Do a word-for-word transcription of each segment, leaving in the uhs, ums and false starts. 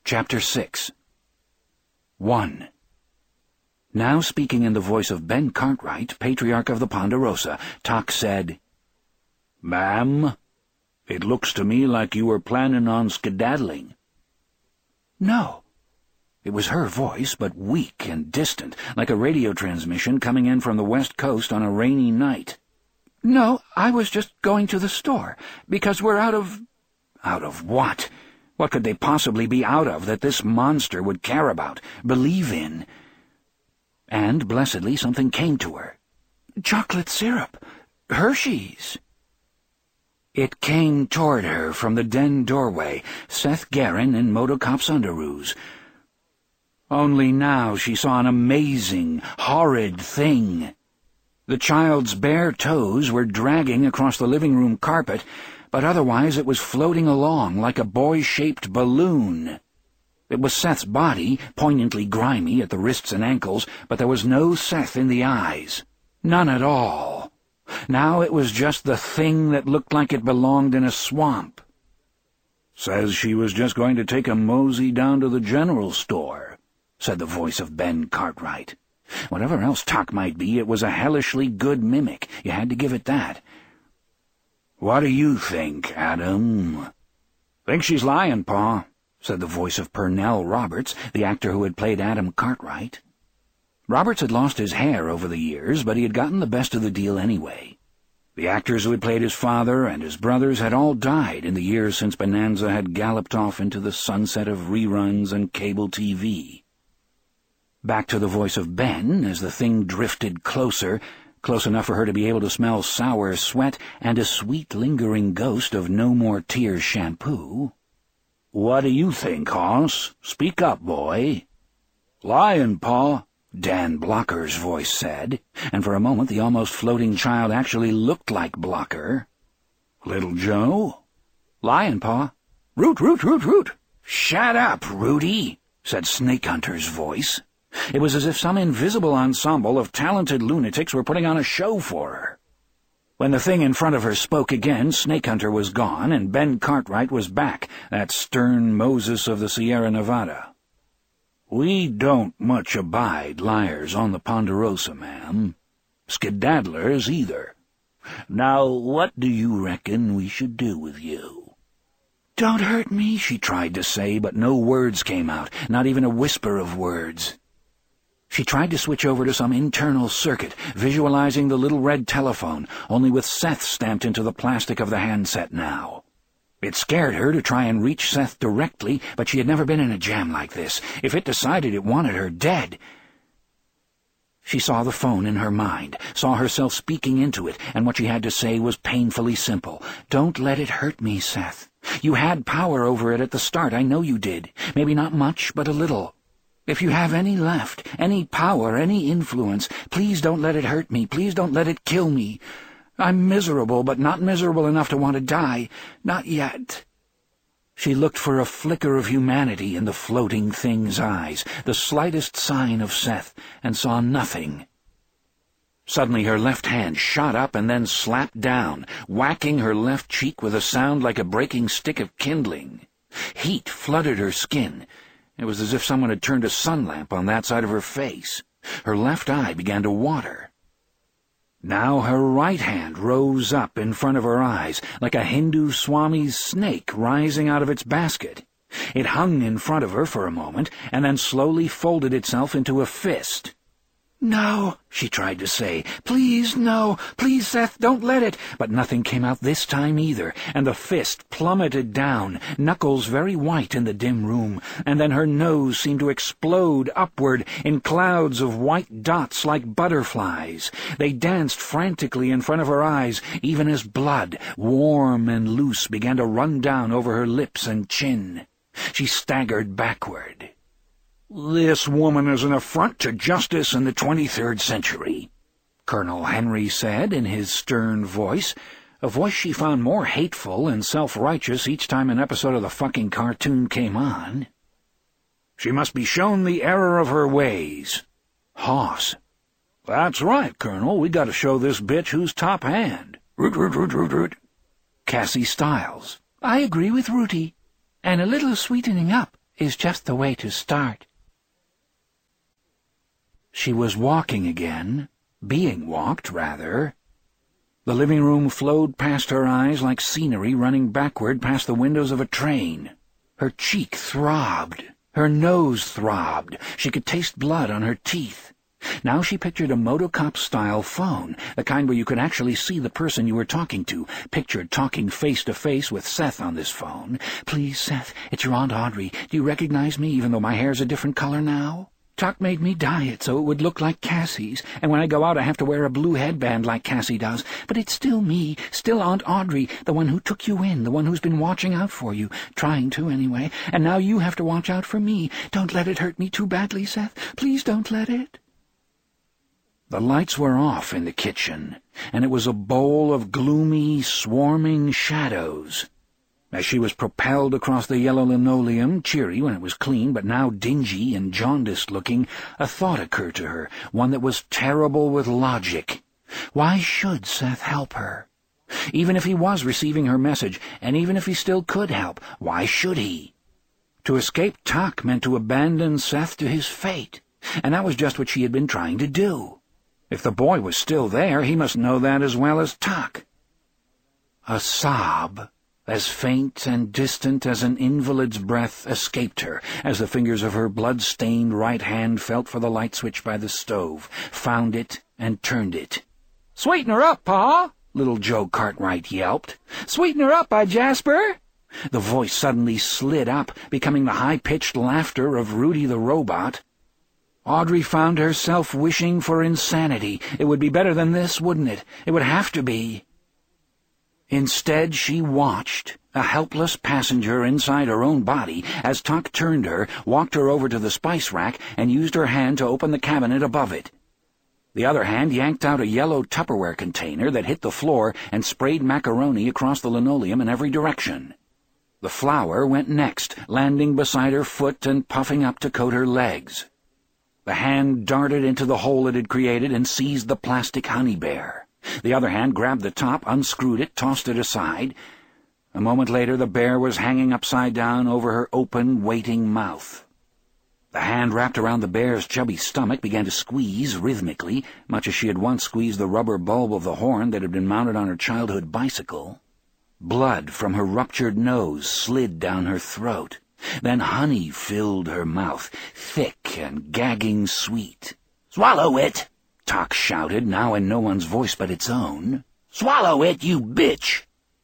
Chapter six. one. Now speaking in the voice of Ben Cartwright, Patriarch of the Ponderosa, Tuck said, "Ma'am, it looks to me like you were planning on skedaddling." "No." It was her voice, but weak and distant, like a radio transmission coming in from the West Coast on a rainy night. "No, I was just going to the store, because we're out of—" Out of what? What could they possibly be out of that this monster would care about, believe in? And, blessedly, something came to her. Chocolate syrup. Hershey's. It came toward her from the den doorway, Seth Garron in Motocop's underoos. Only now she saw an amazing, horrid thing. The child's bare toes were dragging across the living room carpet, but otherwise it was floating along like a boy-shaped balloon. It was Seth's body, poignantly grimy at the wrists and ankles, but there was no Seth in the eyes. None at all. Now it was just the thing that looked like it belonged in a swamp. "Says she was just going to take a mosey down to the general store," said the voice of Ben Cartwright. Whatever else Tuck might be, it was a hellishly good mimic. You had to give it that. "What do you think, Adam?" "Think she's lying, Pa," said the voice of Pernell Roberts, the actor who had played Adam Cartwright. Roberts had lost his hair over the years, but he had gotten the best of the deal anyway. The actors who had played his father and his brothers had all died in the years since Bonanza had galloped off into the sunset of reruns and cable T V. Back to the voice of Ben as the thing drifted closer, close enough for her to be able to smell sour sweat and a sweet lingering ghost of No More Tears shampoo. "What do you think, Hoss? Speak up, boy." "Lying, Pa," Dan Blocker's voice said, and for a moment the almost floating child actually looked like Blocker. "Little Joe?" "Lying, Pa." "Root, root, root, root." "Shut up, Rudy," said Snake Hunter's voice. It was as if some invisible ensemble of talented lunatics were putting on a show for her. When the thing in front of her spoke again, Snake Hunter was gone, and Ben Cartwright was back, that stern Moses of the Sierra Nevada. "We don't much abide liars on the Ponderosa, ma'am. Skedaddlers either. Now, what do you reckon we should do with you?" "Don't hurt me," she tried to say, but no words came out, not even a whisper of words. She tried to switch over to some internal circuit, visualizing the little red telephone, only with Seth stamped into the plastic of the handset now. It scared her to try and reach Seth directly, but she had never been in a jam like this. If it decided it wanted her dead... She saw the phone in her mind, saw herself speaking into it, and what she had to say was painfully simple. "Don't let it hurt me, Seth. You had power over it at the start, I know you did. Maybe not much, but a little. If you have any left, any power, any influence, please don't let it hurt me. Please don't let it kill me. I'm miserable, but not miserable enough to want to die. Not yet." She looked for a flicker of humanity in the floating thing's eyes, the slightest sign of Seth, and saw nothing. Suddenly her left hand shot up and then slapped down, whacking her left cheek with a sound like a breaking stick of kindling. Heat flooded her skin. It was as if someone had turned a sun lamp on that side of her face. Her left eye began to water. Now her right hand rose up in front of her eyes, like a Hindu Swami's snake rising out of its basket. It hung in front of her for a moment, and then slowly folded itself into a fist. "No," she tried to say. "Please, no. Please, Seth, don't let it." But nothing came out this time either, and the fist plummeted down, knuckles very white in the dim room, and then her nose seemed to explode upward in clouds of white dots like butterflies. They danced frantically in front of her eyes, even as blood, warm and loose, began to run down over her lips and chin. She staggered backward. "This woman is an affront to justice in the twenty-third century," Colonel Henry said in his stern voice, a voice she found more hateful and self-righteous each time an episode of the fucking cartoon came on. "She must be shown the error of her ways." Hoss. "That's right, Colonel. We gotta show this bitch who's top hand." Root, root, root, root, root. Cassie Stiles. "I agree with Rudy. And a little sweetening up is just the way to start. She was walking again, being walked, rather. The living room flowed past her eyes like scenery running backward past the windows of a train. Her cheek throbbed. Her nose throbbed. She could taste blood on her teeth. Now she pictured a Motocop-style phone, the kind where you could actually see the person you were talking to, pictured talking face-to-face with Seth on this phone. "Please, Seth, it's your Aunt Audrey. Do you recognize me, even though my hair's a different color now? Tuck made me dye it so it would look like Cassie's, and when I go out I have to wear a blue headband like Cassie does. But it's still me, still Aunt Audrey, the one who took you in, the one who's been watching out for you, trying to anyway, and now you have to watch out for me. Don't let it hurt me too badly, Seth. Please don't let it." The lights were off in the kitchen, and it was a bowl of gloomy, swarming shadows. As she was propelled across the yellow linoleum, cheery when it was clean, but now dingy and jaundiced-looking, a thought occurred to her, one that was terrible with logic. Why should Seth help her? Even if he was receiving her message, and even if he still could help, why should he? To escape Tuck meant to abandon Seth to his fate, and that was just what she had been trying to do. If the boy was still there, he must know that as well as Tuck. A sob, as faint and distant as an invalid's breath, escaped her as the fingers of her blood-stained right hand felt for the light switch by the stove, found it, and turned it. "Sweeten her up, Pa!" little Joe Cartwright yelped. "Sweeten her up, by Jasper!" The voice suddenly slid up, becoming the high-pitched laughter of Rudy the Robot. Audrey found herself wishing for insanity. It would be better than this, wouldn't it? It would have to be. Instead, she watched, a helpless passenger inside her own body, as Tuck turned her, walked her over to the spice rack, and used her hand to open the cabinet above it. The other hand yanked out a yellow Tupperware container that hit the floor and sprayed macaroni across the linoleum in every direction. The flour went next, landing beside her foot and puffing up to coat her legs. The hand darted into the hole it had created and seized the plastic honey bear. The other hand grabbed the top, unscrewed it, tossed it aside. A moment later, the bear was hanging upside down over her open, waiting mouth. The hand wrapped around the bear's chubby stomach began to squeeze rhythmically, much as she had once squeezed the rubber bulb of the horn that had been mounted on her childhood bicycle. Blood from her ruptured nose slid down her throat. Then honey filled her mouth, thick and gagging sweet. "Swallow it!" Tuck shouted, now in no one's voice but its own. "Swallow it, you bitch!"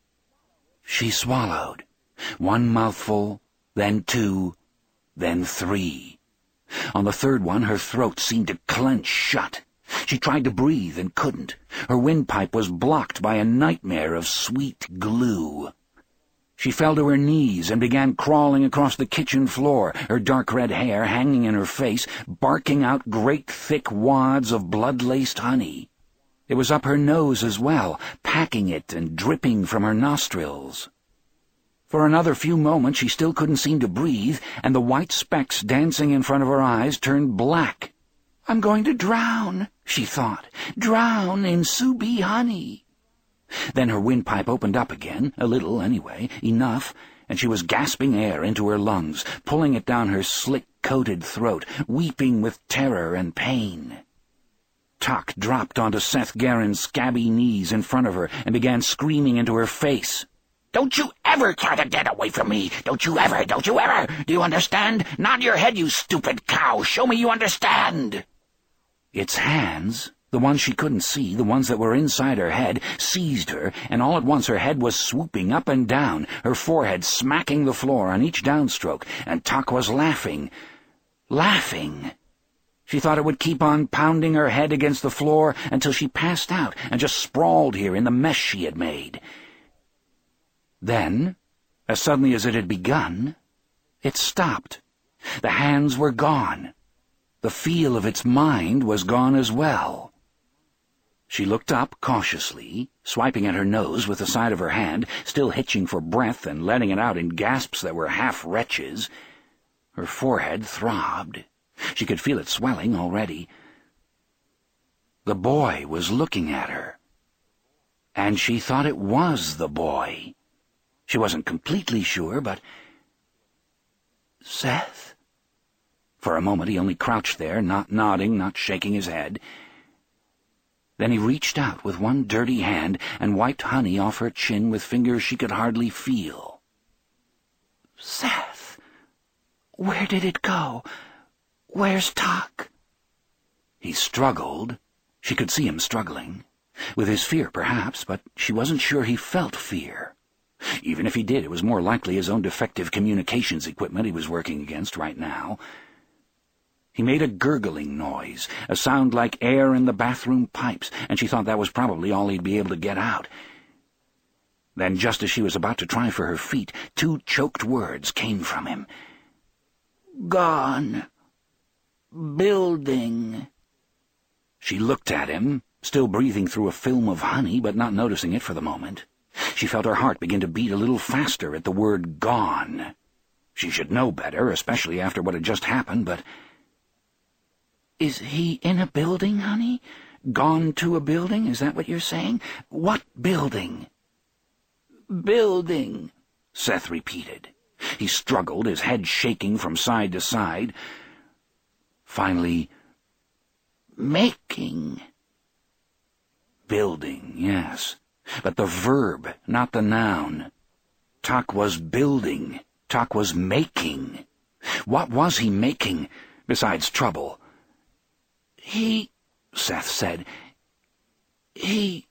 She swallowed. One mouthful, then two, then three. On the third one, her throat seemed to clench shut. She tried to breathe and couldn't. Her windpipe was blocked by a nightmare of sweet glue. She fell to her knees and began crawling across the kitchen floor, her dark red hair hanging in her face, barking out great thick wads of blood-laced honey. It was up her nose as well, packing it and dripping from her nostrils. For another few moments she still couldn't seem to breathe, and the white specks dancing in front of her eyes turned black. "I'm going to drown," she thought. "Drown in Subi honey." Then her windpipe opened up again, a little anyway, enough, and she was gasping air into her lungs, pulling it down her slick-coated throat, weeping with terror and pain. Tuck dropped onto Seth Garen's scabby knees in front of her and began screaming into her face. "Don't you ever try to get away from me! Don't you ever! Don't you ever! Do you understand? Nod your head, you stupid cow! Show me you understand!" Its hands, the ones she couldn't see, the ones that were inside her head, seized her, and all at once her head was swooping up and down, her forehead smacking the floor on each downstroke, and Tuck was laughing. Laughing! She thought it would keep on pounding her head against the floor until she passed out and just sprawled here in the mess she had made. Then, as suddenly as it had begun, it stopped. The hands were gone. The feel of its mind was gone as well. She looked up cautiously, swiping at her nose with the side of her hand, still hitching for breath and letting it out in gasps that were half retches. Her forehead throbbed. She could feel it swelling already. The boy was looking at her. And she thought it was the boy. She wasn't completely sure, but... Seth? For a moment he only crouched there, not nodding, not shaking his head. Then he reached out with one dirty hand and wiped honey off her chin with fingers she could hardly feel. Seth, where did it go? Where's Tuck? He struggled. She could see him struggling. With his fear, perhaps, but she wasn't sure he felt fear. Even if he did, it was more likely his own defective communications equipment he was working against right now. He made a gurgling noise, a sound like air in the bathroom pipes, and she thought that was probably all he'd be able to get out. Then, just as she was about to try for her feet, two choked words came from him. Gone. Building. She looked at him, still breathing through a film of honey, but not noticing it for the moment. She felt her heart begin to beat a little faster at the word gone. She should know better, especially after what had just happened, but... Is he in a building, honey? Gone to a building? Is that what you're saying? What building? Building, Seth repeated. He struggled, his head shaking from side to side. Finally, making. Building, yes, but the verb, not the noun. Tuck was building. Tuck was making. What was he making, besides trouble? He, Seth said, he,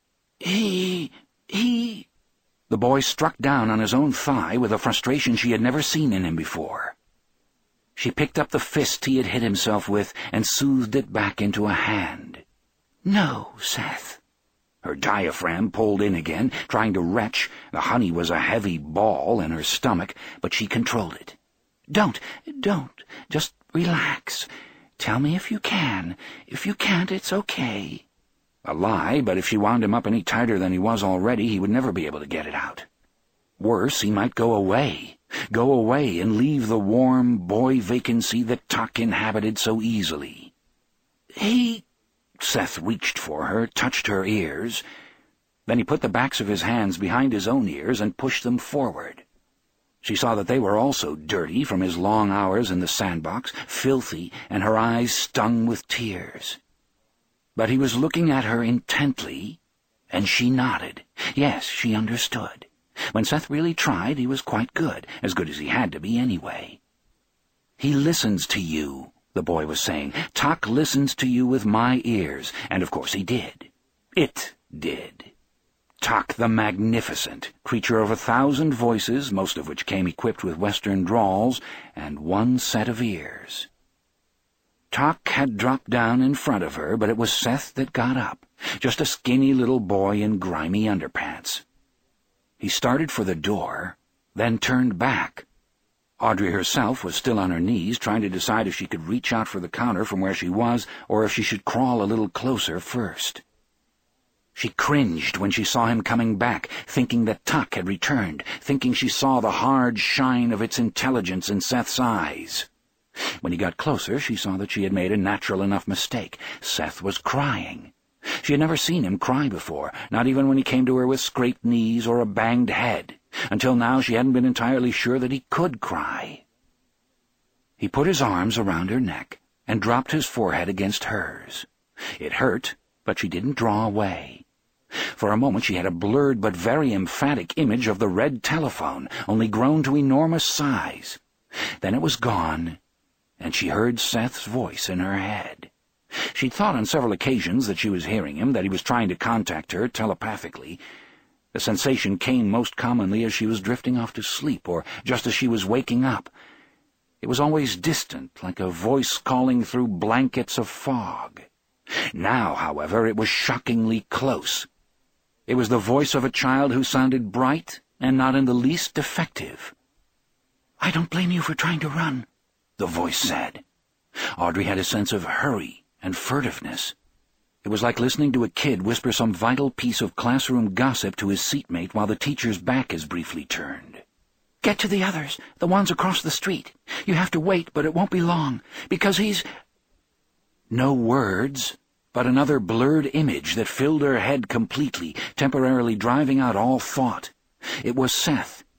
he, he... The boy struck down on his own thigh with a frustration she had never seen in him before. She picked up the fist he had hit himself with and soothed it back into a hand. No, Seth. Her diaphragm pulled in again, trying to retch. The honey was a heavy ball in her stomach, but she controlled it. Don't, don't. Just relax. Tell me if you can. If you can't, it's okay. A lie, but if she wound him up any tighter than he was already, he would never be able to get it out. Worse, he might go away. Go away and leave the warm boy vacancy that Tuck inhabited so easily. He... Seth reached for her, touched her ears. Then he put the backs of his hands behind his own ears and pushed them forward. She saw that they were also dirty from his long hours in the sandbox, filthy, and her eyes stung with tears. But he was looking at her intently, and she nodded. Yes, she understood. When Seth really tried, he was quite good, as good as he had to be anyway. He listens to you, the boy was saying. Tuck listens to you with my ears, and of course he did. It did. Tuck the Magnificent, creature of a thousand voices, most of which came equipped with Western drawls, and one set of ears. Tuck had dropped down in front of her, but it was Seth that got up, just a skinny little boy in grimy underpants. He started for the door, then turned back. Audrey herself was still on her knees, trying to decide if she could reach out for the counter from where she was, or if she should crawl a little closer first. She cringed when she saw him coming back, thinking that Tuck had returned, thinking she saw the hard shine of its intelligence in Seth's eyes. When he got closer, she saw that she had made a natural enough mistake. Seth was crying. She had never seen him cry before, not even when he came to her with scraped knees or a banged head. Until now she hadn't been entirely sure that he could cry. He put his arms around her neck and dropped his forehead against hers. It hurt, but she didn't draw away. For a moment she had a blurred but very emphatic image of the red telephone, only grown to enormous size. Then it was gone, and she heard Seth's voice in her head. She'd thought on several occasions that she was hearing him, that he was trying to contact her telepathically. The sensation came most commonly as she was drifting off to sleep, or just as she was waking up. It was always distant, like a voice calling through blankets of fog. Now, however, it was shockingly close. It was the voice of a child who sounded bright and not in the least defective. "I don't blame you for trying to run," the voice said. Audrey had a sense of hurry and furtiveness. It was like listening to a kid whisper some vital piece of classroom gossip to his seatmate while the teacher's back is briefly turned. "Get to the others, the ones across the street. You have to wait, but it won't be long, because he's—" No words, but another blurred image that filled her head completely, temporarily driving out all thought. It was Seth.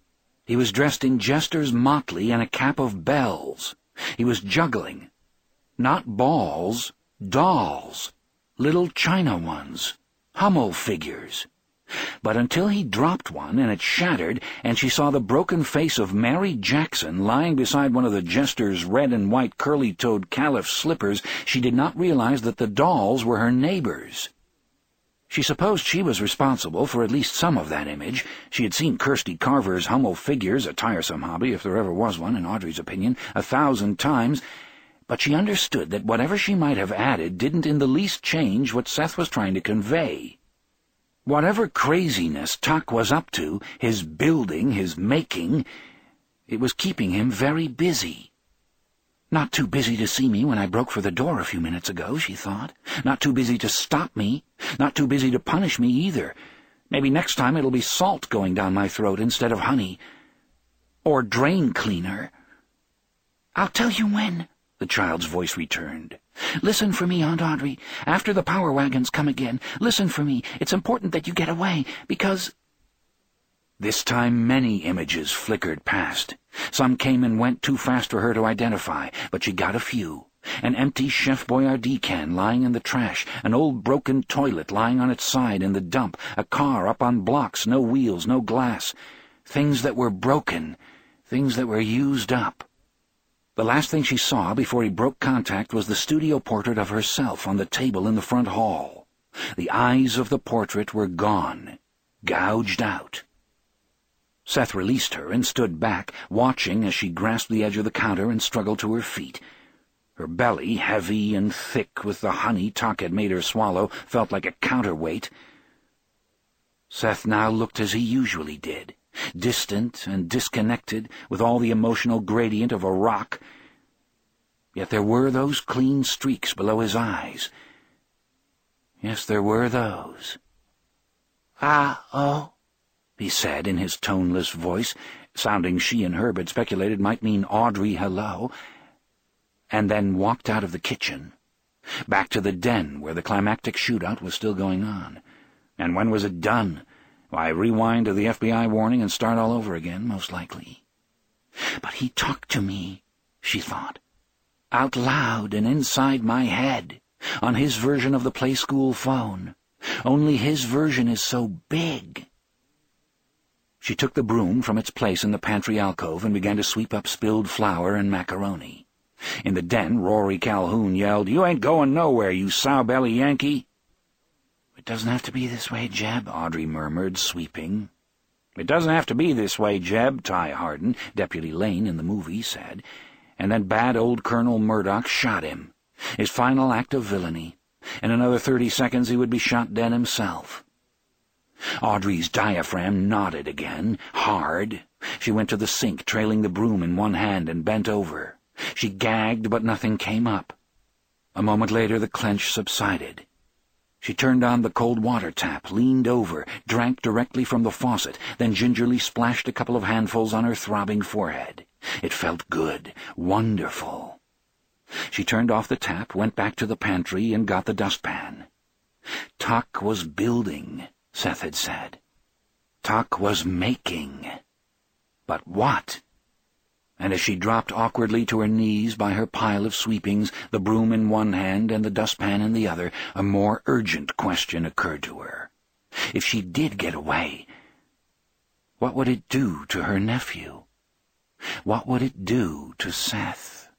He was dressed in jester's motley and a cap of bells. He was juggling. Not balls, dolls. Little china ones. Hummel figures. But until he dropped one and it shattered, and she saw the broken face of Mary Jackson lying beside one of the jester's red and white curly-toed caliph slippers, she did not realize that the dolls were her neighbors. She supposed she was responsible for at least some of that image. She had seen Kirsty Carver's Hummel figures, a tiresome hobby, if there ever was one, in Audrey's opinion, a thousand times, but she understood that whatever she might have added didn't in the least change what Seth was trying to convey. Whatever craziness Tuck was up to, his building, his making, it was keeping him very busy. Not too busy to see me when I broke for the door a few minutes ago, she thought. Not too busy to stop me. Not too busy to punish me either. Maybe next time it'll be salt going down my throat instead of honey. Or drain cleaner. "I'll tell you when," the child's voice returned. "Listen for me, Aunt Audrey. After the power wagons come again, listen for me. It's important that you get away, because—" This time many images flickered past. Some came and went too fast for her to identify, but she got a few. An empty Chef Boyardee can lying in the trash, an old broken toilet lying on its side in the dump, a car up on blocks, no wheels, no glass. Things that were broken, things that were used up. The last thing she saw before he broke contact was the studio portrait of herself on the table in the front hall. The eyes of the portrait were gone, gouged out. Seth released her and stood back, watching as she grasped the edge of the counter and struggled to her feet. Her belly, heavy and thick with the honey Tuck had made her swallow, felt like a counterweight. Seth now looked as he usually did, distant and disconnected, with all the emotional gradient of a rock. Yet there were those clean streaks below his eyes. Yes, there were those. "Ah, oh," he said in his toneless voice, sounding she and Herb had speculated might mean Audrey hello, and then walked out of the kitchen, back to the den where the climactic shootout was still going on. And when was it done? Why, rewind to the F B I warning and start all over again, most likely. But he talked to me, she thought, out loud and inside my head, on his version of the play-school phone. Only his version is so big. She took the broom from its place in the pantry alcove and began to sweep up spilled flour and macaroni. In the den, Rory Calhoun yelled, "You ain't going nowhere, you sow-belly Yankee!" "It doesn't have to be this way, Jeb," Audrey murmured, sweeping. "It doesn't have to be this way, Jeb," Ty Harden, Deputy Lane in the movie, said. And then bad old Colonel Murdoch shot him. His final act of villainy. In another thirty seconds he would be shot dead himself. Audrey's diaphragm knotted again, hard. She went to the sink, trailing the broom in one hand, and bent over. She gagged, but nothing came up. A moment later the clench subsided. She turned on the cold water tap, leaned over, drank directly from the faucet, then gingerly splashed a couple of handfuls on her throbbing forehead. It felt good, wonderful. She turned off the tap, went back to the pantry, and got the dustpan. Tuck was building, Seth had said. Tuck was making. But what? And as she dropped awkwardly to her knees by her pile of sweepings, the broom in one hand and the dustpan in the other, a more urgent question occurred to her. If she did get away, what would it do to her nephew? What would it do to Seth?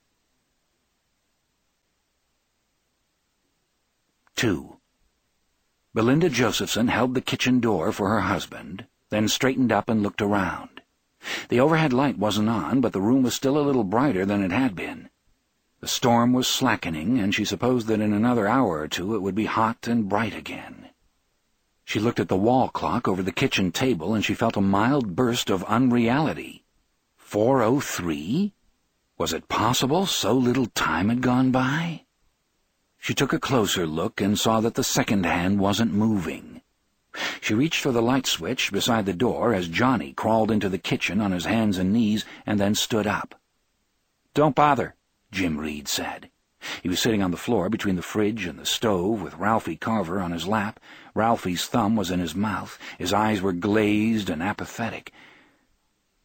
Two. Belinda Josephson held the kitchen door for her husband, then straightened up and looked around. The overhead light wasn't on, but the room was still a little brighter than it had been. The storm was slackening, and she supposed that in another hour or two it would be hot and bright again. She looked at the wall clock over the kitchen table, and she felt a mild burst of unreality. Four oh three? Was it possible so little time had gone by? She took a closer look and saw that the second hand wasn't moving. She reached for the light switch beside the door as Johnny crawled into the kitchen on his hands and knees and then stood up. "Don't bother," Jim Reed said. He was sitting on the floor between the fridge and the stove with Ralphie Carver on his lap. Ralphie's thumb was in his mouth. His eyes were glazed and apathetic.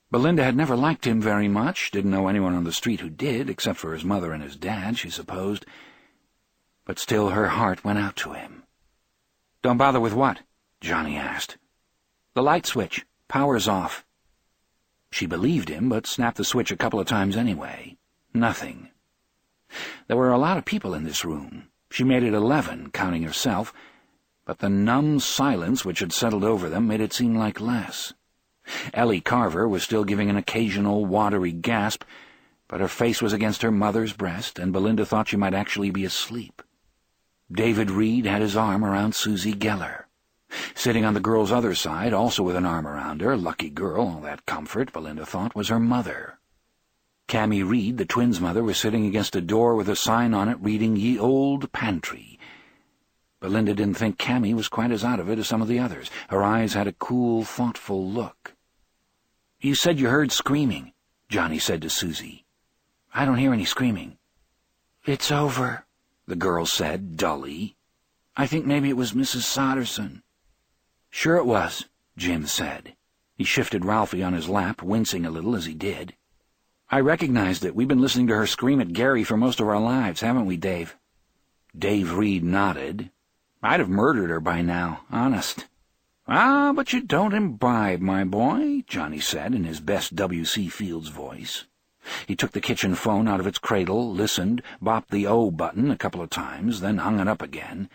Belinda had never liked him very much, didn't know anyone on the street who did, except for his mother and his dad, she supposed. But still her heart went out to him. "Don't bother with what?" Johnny asked. "The light switch. Power's off." She believed him, but snapped the switch a couple of times anyway. Nothing. There were a lot of people in this room. She made it eleven, counting herself, but the numb silence which had settled over them made it seem like less. Ellie Carver was still giving an occasional watery gasp, but her face was against her mother's breast, and Belinda thought she might actually be asleep. David Reed had his arm around Susie Geller. Sitting on the girl's other side, also with an arm around her, lucky girl, all that comfort, Belinda thought, was her mother. Cammy Reed, the twins' mother, was sitting against a door with a sign on it reading Ye Old Pantry. Belinda didn't think Cammy was quite as out of it as some of the others. Her eyes had a cool, thoughtful look. "You said you heard screaming," Johnny said to Susie. "I don't hear any screaming." "It's over," the girl said, dully. "I think maybe it was Missus Sotterson." "Sure it was," Jim said. He shifted Ralphie on his lap, wincing a little as he did. "I recognized it. We've been listening to her scream at Gary for most of our lives, haven't we, Dave?" Dave Reed nodded. "I'd have murdered her by now, honest." "Ah, but you don't imbibe, my boy," Johnny said in his best W C Fields voice. He took the kitchen phone out of its cradle, listened, bopped the O button a couple of times, then hung it up again.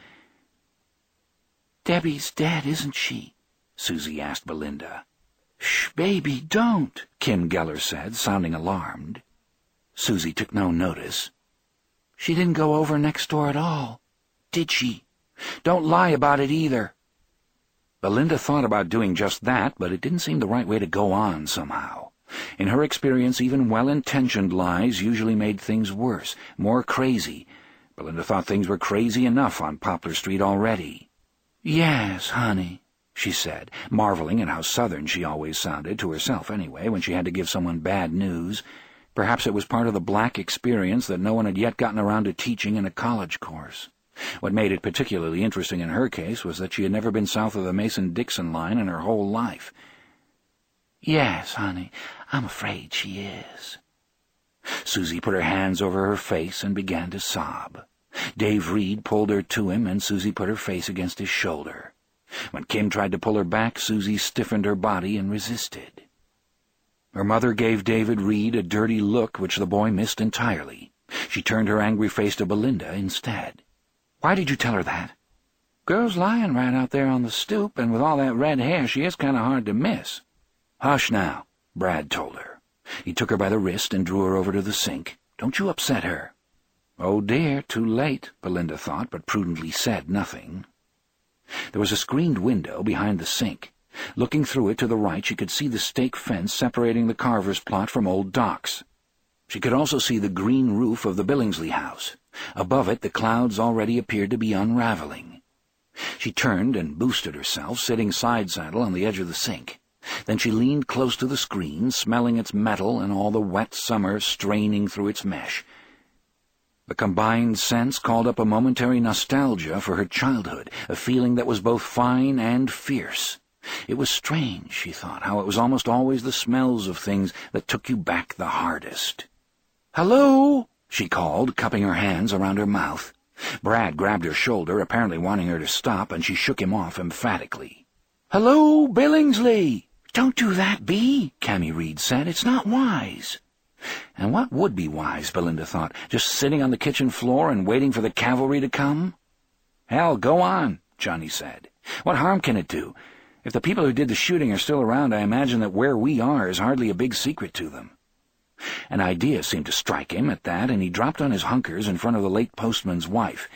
"Debbie's dead, isn't she?" Susie asked Belinda. "Shh, baby, don't," Kim Geller said, sounding alarmed. Susie took no notice. "She didn't go over next door at all, did she? Don't lie about it either." Belinda thought about doing just that, but it didn't seem the right way to go on somehow. In her experience, even well-intentioned lies usually made things worse, more crazy. Belinda thought things were crazy enough on Poplar Street already. "Yes, honey," she said, marveling at how southern she always sounded, to herself anyway, when she had to give someone bad news. Perhaps it was part of the black experience that no one had yet gotten around to teaching in a college course. What made it particularly interesting in her case was that she had never been south of the Mason-Dixon line in her whole life. "Yes, honey, I'm afraid she is." Susie put her hands over her face and began to sob. Dave Reed pulled her to him, and Susie put her face against his shoulder. When Kim tried to pull her back, Susie stiffened her body and resisted. Her mother gave David Reed a dirty look which the boy missed entirely. She turned her angry face to Belinda instead. "Why did you tell her that?" "Girl's lying right out there on the stoop, and with all that red hair she is kind of hard to miss." "Hush now," Brad told her. He took her by the wrist and drew her over to the sink. "Don't you upset her." Oh dear, too late, Belinda thought, but prudently said nothing. There was a screened window behind the sink. Looking through it to the right, she could see the stake fence separating the Carver's plot from Old Doc's. She could also see the green roof of the Billingsley house. Above it, the clouds already appeared to be unraveling. She turned and boosted herself, sitting side-saddle on the edge of the sink. Then she leaned close to the screen, smelling its metal and all the wet summer straining through its mesh. The combined sense called up a momentary nostalgia for her childhood, a feeling that was both fine and fierce. It was strange, she thought, how it was almost always the smells of things that took you back the hardest. "Hello!" she called, cupping her hands around her mouth. Brad grabbed her shoulder, apparently wanting her to stop, and she shook him off emphatically. "Hello, Billingsley!" "Don't do that, Bee," Cammy Reed said. "It's not wise." And what would be wise, Belinda thought, just sitting on the kitchen floor and waiting for the cavalry to come? "Hell, go on," Johnny said. "What harm can it do? If the people who did the shooting are still around, I imagine that where we are is hardly a big secret to them." An idea seemed to strike him at that, and he dropped on his hunkers in front of the late postman's wife.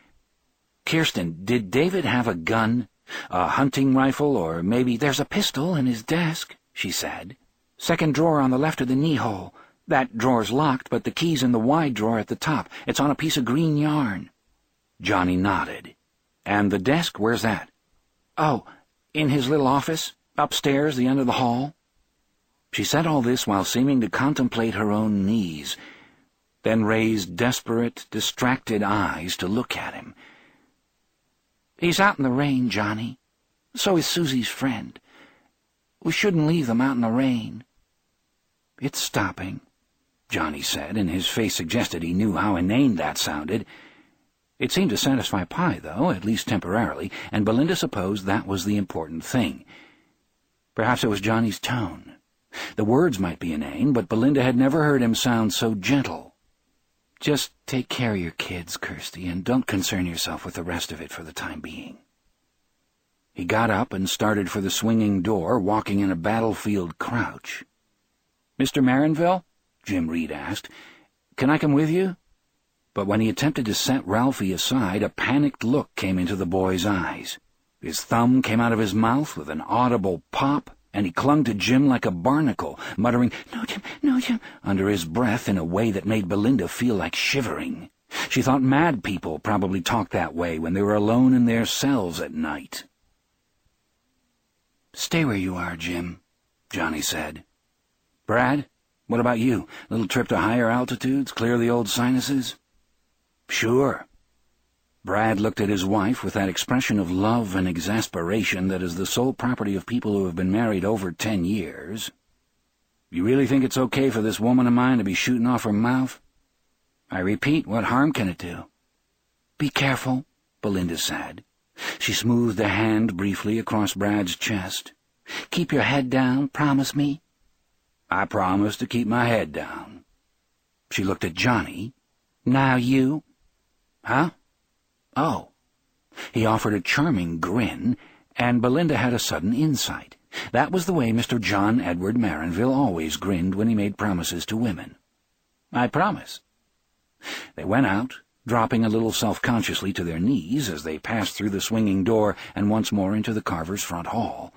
"Kirsten, did David have a gun? A hunting rifle, or maybe—" "There's a pistol in his desk," she said. "Second drawer on the left of the knee-hole. That drawer's locked, but the key's in the wide drawer at the top. It's on a piece of green yarn." Johnny nodded. "And the desk, where's that?" "Oh, in his little office, upstairs, the end of the hall." She said all this while seeming to contemplate her own knees, then raised desperate, distracted eyes to look at him. "He's out in the rain, Johnny. So is Susie's friend. We shouldn't leave them out in the rain." "It's stopping," Johnny said, and his face suggested he knew how inane that sounded. It seemed to satisfy Pye, though, at least temporarily, and Belinda supposed that was the important thing. Perhaps it was Johnny's tone. The words might be inane, but Belinda had never heard him sound so gentle. "Just take care of your kids, Kirsty, and don't concern yourself with the rest of it for the time being." He got up and started for the swinging door, walking in a battlefield crouch. "Mister Marinville?" Jim Reed asked. "Can I come with you?" But when he attempted to set Ralphie aside, a panicked look came into the boy's eyes. His thumb came out of his mouth with an audible pop, and he clung to Jim like a barnacle, muttering, "No, Jim, no, Jim," under his breath in a way that made Belinda feel like shivering. She thought mad people probably talked that way when they were alone in their cells at night. "Stay where you are, Jim," Johnny said. "Brad, what about you? Little trip to higher altitudes, clear the old sinuses?" "Sure." Brad looked at his wife with that expression of love and exasperation that is the sole property of people who have been married over ten years. "You really think it's okay for this woman of mine to be shooting off her mouth? I repeat, what harm can it do?" "Be careful," Belinda said. She smoothed a hand briefly across Brad's chest. "Keep your head down, promise me." "I promise to keep my head down." She looked at Johnny. "Now you." "Huh? Oh." He offered a charming grin, and Belinda had a sudden insight. That was the way Mister John Edward Marinville always grinned when he made promises to women. "I promise." They went out, dropping a little self-consciously to their knees as they passed through the swinging door and once more into the Carvers' front hall.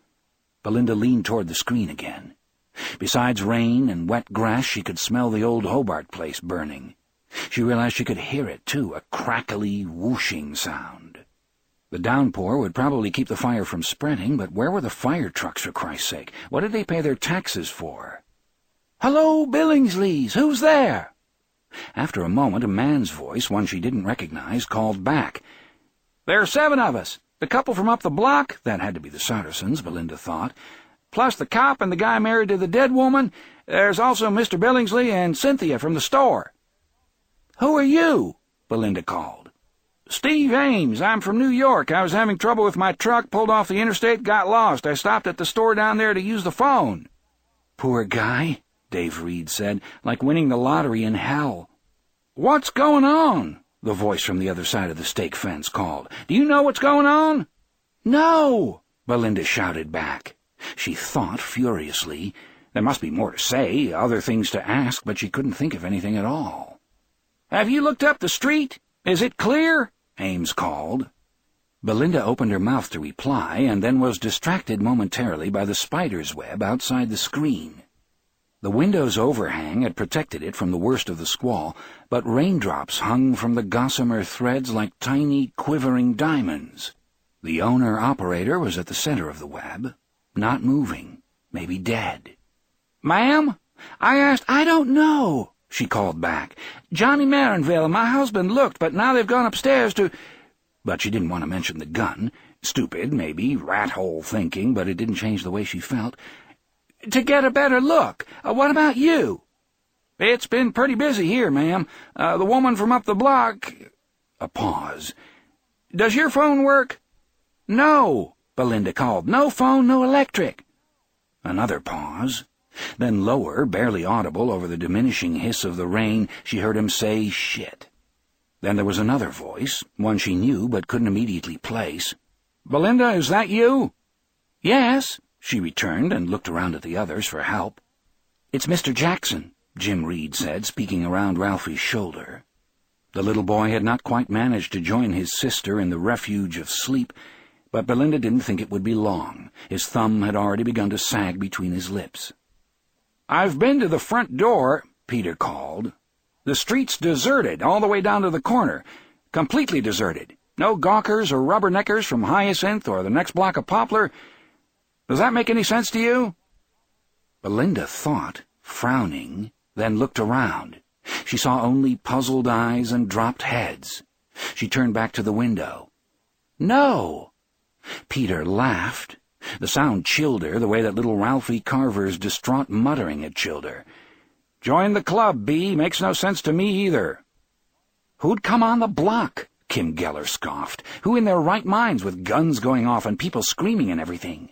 Belinda leaned toward the screen again. Besides rain and wet grass, she could smell the old Hobart place burning. She realized she could hear it, too, a crackly, whooshing sound. The downpour would probably keep the fire from spreading, but where were the fire trucks, for Christ's sake? What did they pay their taxes for? "Hello, Billingsleys! Who's there?" After a moment, a man's voice, one she didn't recognize, called back. "There are seven of us. The couple from up the block," that had to be the Sottersons, Belinda thought, "plus the cop and the guy married to the dead woman. There's also Mister Billingsley and Cynthia from the store." "Who are you?" Belinda called. "Steve Ames. I'm from New York. I was having trouble with my truck, pulled off the interstate, got lost. I stopped at the store down there to use the phone." "Poor guy," Dave Reed said, "like winning the lottery in hell." "What's going on?" the voice from the other side of the stake fence called. "Do you know what's going on?" "No," Belinda shouted back. She thought furiously. There must be more to say, other things to ask, but she couldn't think of anything at all. "Have you looked up the street? Is it clear?" Ames called. Belinda opened her mouth to reply, and then was distracted momentarily by the spider's web outside the screen. The window's overhang had protected it from the worst of the squall, but raindrops hung from the gossamer threads like tiny, quivering diamonds. The owner-operator was at the center of the web, not moving, maybe dead. "Ma'am? I asked, I don't know," she called back. "Johnny Marinville and my husband looked, but now they've gone upstairs to—" But she didn't want to mention the gun. Stupid, maybe, rat-hole thinking, but it didn't change the way she felt. "To get a better look. Uh, what about you?" "It's been pretty busy here, ma'am. Uh, the woman from up the block—" A pause. "Does your phone work?" "No," Belinda called. "No phone, no electric." Another pause. Then lower, barely audible over the diminishing hiss of the rain, she heard him say, "Shit." Then there was another voice, one she knew but couldn't immediately place. "Belinda, is that you?" "Yes," she returned and looked around at the others for help. "It's Mister Jackson," Jim Reed said, speaking around Ralphie's shoulder. The little boy had not quite managed to join his sister in the refuge of sleep, but Belinda didn't think it would be long. His thumb had already begun to sag between his lips. "I've been to the front door," Peter called. "The street's deserted, all the way down to the corner. Completely deserted. No gawkers or rubberneckers from Hyacinth or the next block of Poplar. Does that make any sense to you?" Belinda thought, frowning, then looked around. She saw only puzzled eyes and dropped heads. She turned back to the window. "No." Peter laughed. The sound chilled her the way that little Ralphie Carver's distraught muttering had chilled her. "Join the club, B. Makes no sense to me either." "Who'd come on the block?" Kim Geller scoffed. "Who in their right minds with guns going off and people screaming and everything?"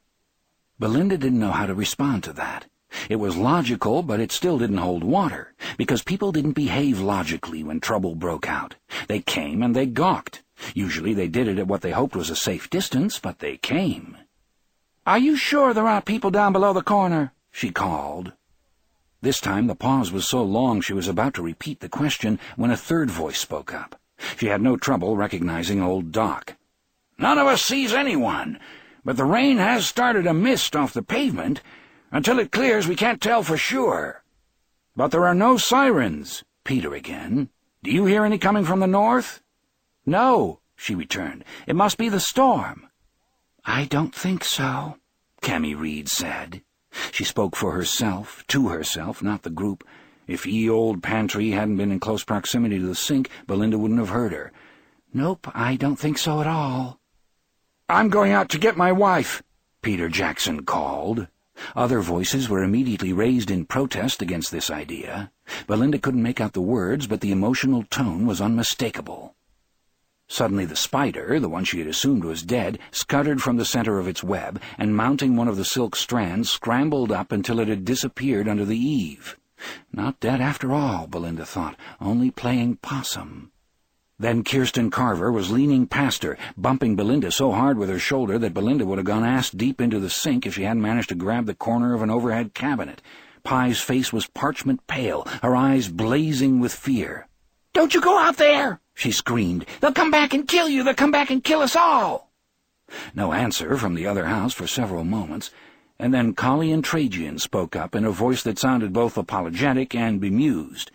Belinda didn't know how to respond to that. It was logical, but it still didn't hold water, because people didn't behave logically when trouble broke out. They came and they gawked. Usually they did it at what they hoped was a safe distance, but they came. "Are you sure there aren't people down below the corner?" she called. This time the pause was so long she was about to repeat the question when a third voice spoke up. She had no trouble recognizing old Doc. "None of us sees anyone, but the rain has started a mist off the pavement. Until it clears, we can't tell for sure." "But there are no sirens." Peter again. "Do you hear any coming from the north?" "No," she returned. "It must be the storm." "I don't think so," Cammy Reed said. She spoke for herself, to herself, not the group. If ye old pantry hadn't been in close proximity to the sink, Belinda wouldn't have heard her. "Nope, I don't think so at all." "I'm going out to get my wife," Peter Jackson called. Other voices were immediately raised in protest against this idea. Belinda couldn't make out the words, but the emotional tone was unmistakable. Suddenly the spider, the one she had assumed was dead, scuttered from the center of its web, and mounting one of the silk strands, scrambled up until it had disappeared under the eave. Not dead after all, Belinda thought, only playing possum. Then Kirsten Carver was leaning past her, bumping Belinda so hard with her shoulder that Belinda would have gone ass-deep into the sink if she hadn't managed to grab the corner of an overhead cabinet. Pye's face was parchment pale, her eyes blazing with fear. "Don't you go out there!" she screamed. "They'll come back and kill you! They'll come back and kill us all!" No answer from the other house for several moments, and then Colleen Trajan spoke up in a voice that sounded both apologetic and bemused.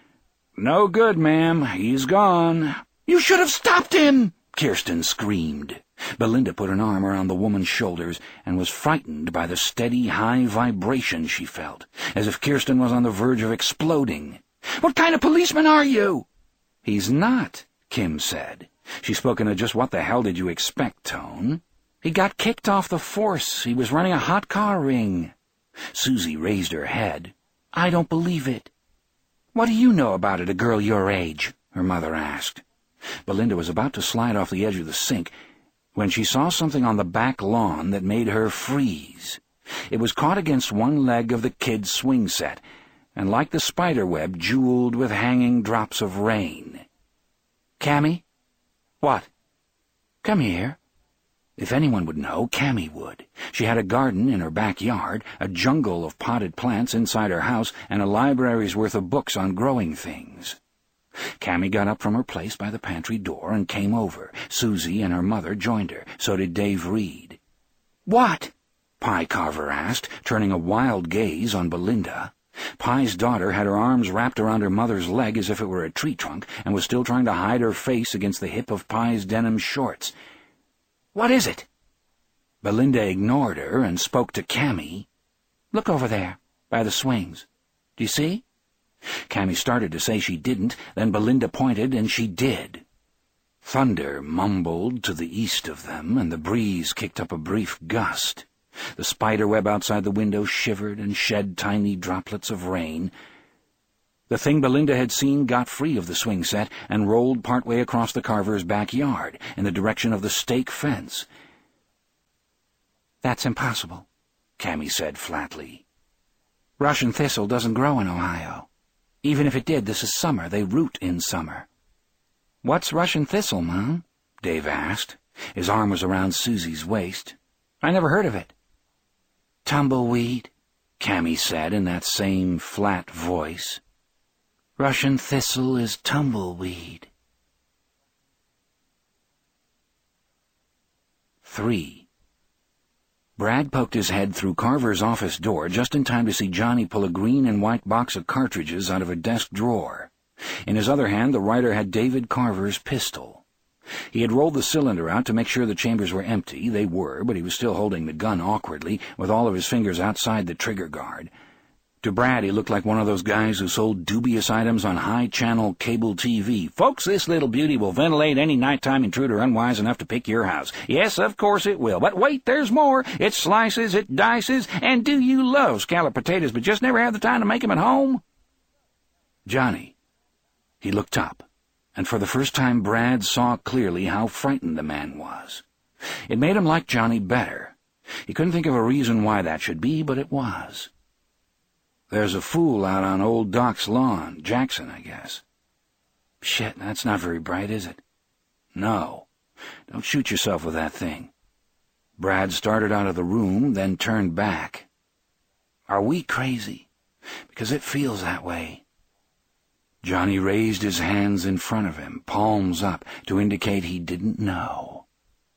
"No good, ma'am. He's gone." "You should have stopped him!" Kirsten screamed. Belinda put an arm around the woman's shoulders and was frightened by the steady, high vibration she felt, as if Kirsten was on the verge of exploding. "What kind of policeman are you?" "He's not," Kim said. She spoke in a just what the hell did you expect tone. "He got kicked off the force. He was running a hot car ring." Susie raised her head. "I don't believe it." "What do you know about it, a girl your age?" her mother asked. Belinda was about to slide off the edge of the sink when she saw something on the back lawn that made her freeze. It was caught against one leg of the kid's swing set, and like the spider web, jeweled with hanging drops of rain. "Cammy?" "What?" "Come here." If anyone would know, Cammy would. She had a garden in her backyard, a jungle of potted plants inside her house, and a library's worth of books on growing things. Cammy got up from her place by the pantry door and came over. Susie and her mother joined her. So did Dave Reed. "What?" Pye Carver asked, turning a wild gaze on Belinda. Pye's daughter had her arms wrapped around her mother's leg as if it were a tree trunk, and was still trying to hide her face against the hip of Pye's denim shorts. "What is it?" Belinda ignored her and spoke to Cammy. "Look over there, by the swings. Do you see?" Cammy started to say she didn't, then Belinda pointed, and she did. Thunder mumbled to the east of them, and the breeze kicked up a brief gust. The spiderweb outside the window shivered and shed tiny droplets of rain. The thing Belinda had seen got free of the swing set and rolled partway across the Carver's backyard in the direction of the stake fence. "That's impossible," Cammy said flatly. "Russian thistle doesn't grow in Ohio. Even if it did, this is summer. They root in summer." "What's Russian thistle, Mom?" Dave asked. His arm was around Susie's waist. "I never heard of it." "Tumbleweed," Cammy said in that same flat voice. "Russian thistle is tumbleweed." Three. Brad poked his head through Carver's office door just in time to see Johnny pull a green and white box of cartridges out of a desk drawer. In his other hand, the writer had David Carver's pistol. He had rolled the cylinder out to make sure the chambers were empty. They were, but he was still holding the gun awkwardly, with all of his fingers outside the trigger guard. To Brad, he looked like one of those guys who sold dubious items on high-channel cable T V. "Folks, this little beauty will ventilate any nighttime intruder unwise enough to pick your house. Yes, of course it will. But wait, there's more. It slices, it dices, and do you love scalloped potatoes but just never have the time to make 'em at home?" Johnny. He looked up, and for the first time Brad saw clearly how frightened the man was. It made him like Johnny better. He couldn't think of a reason why that should be, but it was. "There's a fool out on old Doc's lawn. Jackson, I guess." "Shit, that's not very bright, is it?" "No. Don't shoot yourself with that thing." Brad started out of the room, then turned back. "Are we crazy? Because it feels that way." Johnny raised his hands in front of him, palms up, to indicate he didn't know.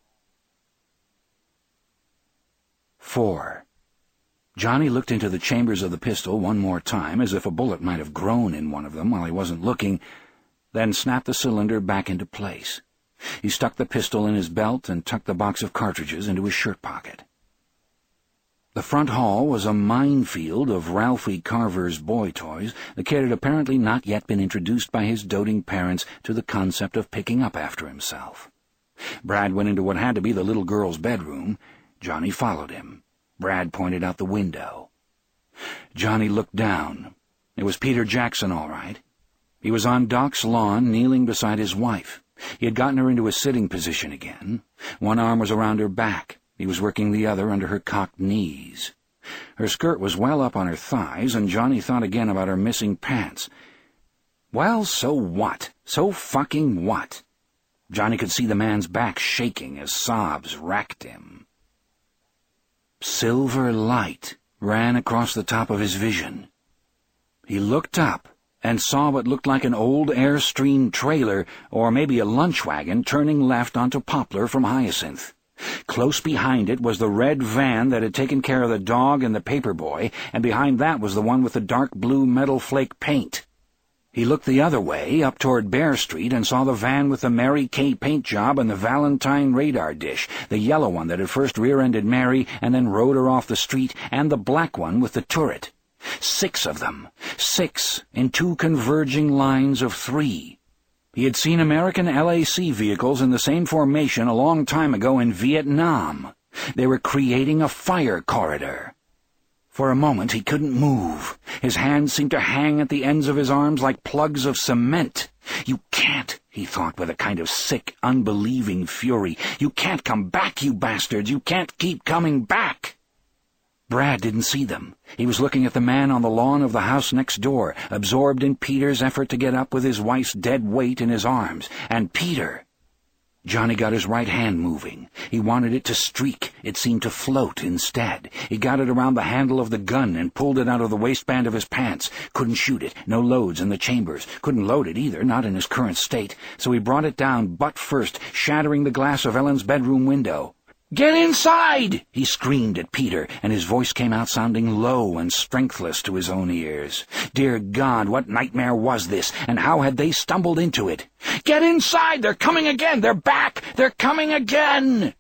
Four. Johnny looked into the chambers of the pistol one more time, as if a bullet might have grown in one of them while he wasn't looking, then snapped the cylinder back into place. He stuck the pistol in his belt and tucked the box of cartridges into his shirt pocket. The front hall was a minefield of Ralphie Carver's boy toys. The kid had apparently not yet been introduced by his doting parents to the concept of picking up after himself. Brad went into what had to be the little girl's bedroom. Johnny followed him. Brad pointed out the window. Johnny looked down. It was Peter Jackson, all right. He was on Doc's lawn, kneeling beside his wife. He had gotten her into a sitting position again. One arm was around her back. He was working the other under her cocked knees. Her skirt was well up on her thighs, and Johnny thought again about her missing pants. Well, so what? So fucking what? Johnny could see the man's back shaking as sobs racked him. Silver light ran across the top of his vision. He looked up and saw what looked like an old Airstream trailer, or maybe a lunch wagon, turning left onto Poplar from Hyacinth. Close behind it was the red van that had taken care of the dog and the paper boy, and behind that was the one with the dark blue metal flake paint. He looked the other way, up toward Bear Street, and saw the van with the Mary Kay paint job and the Valentine radar dish, the yellow one that had first rear-ended Mary and then rode her off the street, and the black one with the turret. Six of them. Six in two converging lines of three. He had seen American L A C vehicles in the same formation a long time ago in Vietnam. They were creating a fire corridor. For a moment he couldn't move. His hands seemed to hang at the ends of his arms like plugs of cement. "You can't," he thought with a kind of sick, unbelieving fury. "You can't come back, you bastards! You can't keep coming back!" Brad didn't see them. He was looking at the man on the lawn of the house next door, absorbed in Peter's effort to get up with his wife's dead weight in his arms. And Peter... Johnny got his right hand moving. He wanted it to streak. It seemed to float instead. He got it around the handle of the gun and pulled it out of the waistband of his pants. Couldn't shoot it. No loads in the chambers. Couldn't load it either, not in his current state. So he brought it down butt first, shattering the glass of Ellen's bedroom window. "Get inside!" he screamed at Peter, and his voice came out sounding low and strengthless to his own ears. Dear God, what nightmare was this, and how had they stumbled into it? "Get inside! They're coming again! They're back! They're coming again!"